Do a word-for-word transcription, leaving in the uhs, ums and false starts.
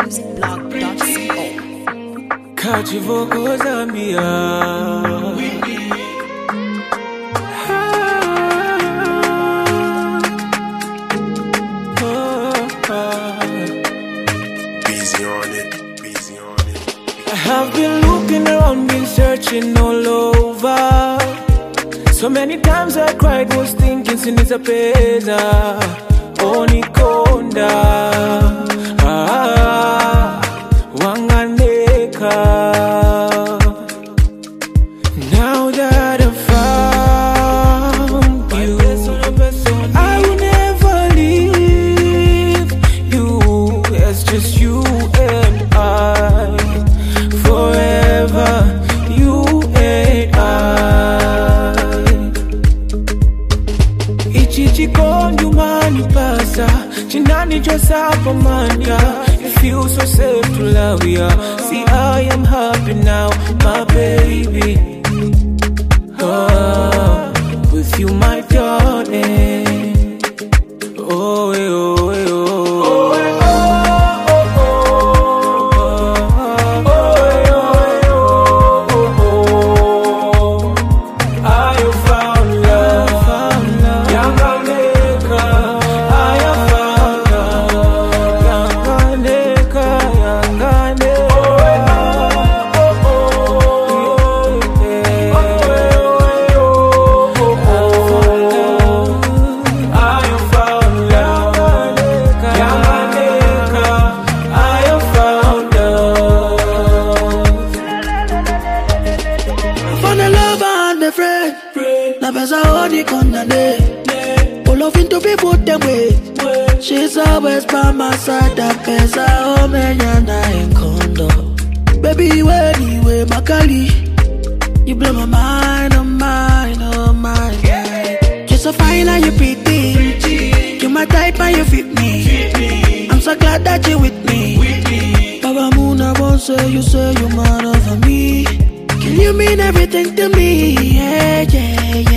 music blog dot co. Kachivoko Zambia. Busy on it, busy on it. I have been looking around, been searching all over. So many times I cried, was thinking sinisa pesa Onikonda ah, Wanganeka. Now that I found you, I will never leave you. It's just you and I, forever you and I. Ichichikondi mani pasa, chinani josa pomania. It feels so safe to love ya. See, I am happy now, my baby. Oh, with you, my darling. Oh, eh, oh, eh, oh. Oh, eh, oh, oh, oh. Oh, eh, oh, eh, oh. I have found love. Yanganeka. I have found love. Yanganeka, yanganeka. Oh, eh, oh, oh, oh. Yeah. Oh, eh, oh, oh, oh. I have found love. Yanganeka. I have found love. For the love and the friend, na pesa hodi condemné. All of into people them way. She's always by my side. That pesa oh me na in condo. Baby, anyway, Makali, you blow my mind, oh mine, oh mine. You're so fine and you pretty. You're my type and you fit me. I'm so glad that you're with me. Baba Moon, I won't say you say you're man over me. Can you mean everything to me? Yeah, yeah,